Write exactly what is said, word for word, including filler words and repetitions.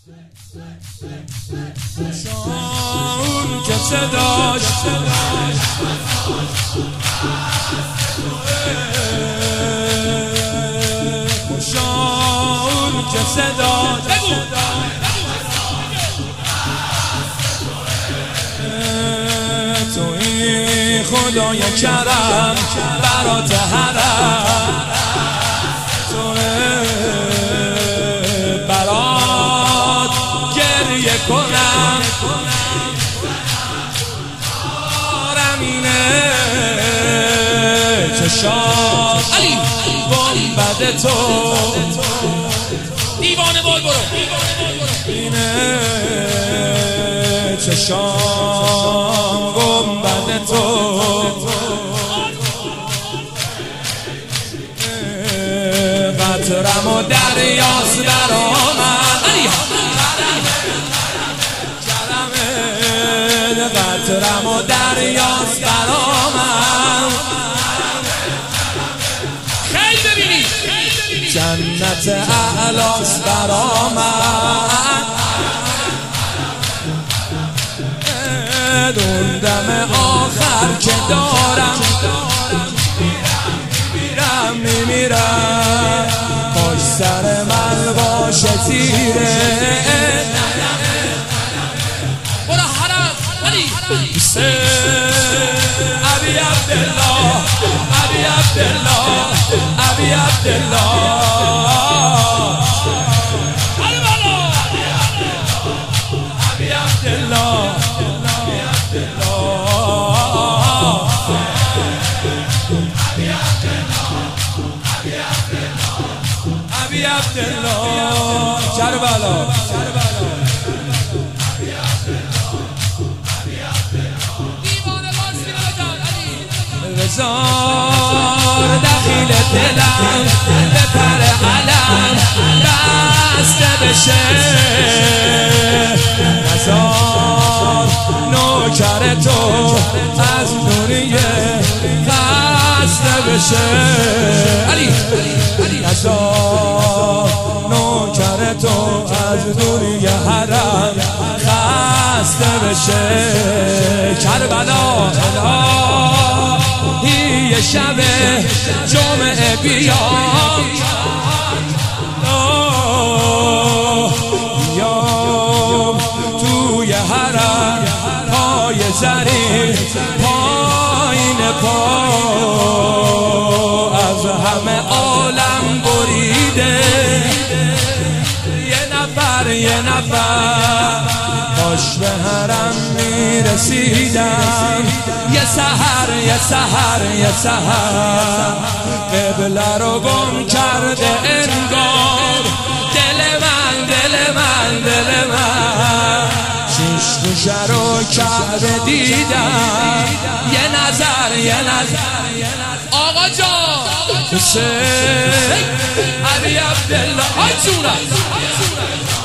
شاور که صداش شاور که صداش توی خدای کرم برات حرم برات گریه کنم آرمینه چشام گنبد تو دیوانه بول برو اینه چشام گنبد تو قطرم و دریاست در آمد کرمه قطرم و دریاست در آمد خیلی ببینی جنت اعلاست در آمد اون دم آخر که دارم میمیرم میمیرم باش سر من باشه تیره برو حرم علی ابی عبدالله ابی عبدالله ابی عبدالله ابی عبدالله ابی عبدالله کربلا بذار دخیل دلم به پر علم بسته بشه نزار نوکر تو از نوریه خسته بشه علی نزار نوکر تو از نوریه حرم خسته بشه کربلا یه شب جمعه بیام بیام توی حرم پای زری پایین پا از همه عالم بریده یه نفر یه نفر باش به حرم میرسیدم یه سحر یه سحر یه سحر قبله رو گم کرده انگار دل من دل من دل من شیش گوشه رو کعبه دیدم یه نظر یه نظر آقا جان حسین ابی عبدالله های جونم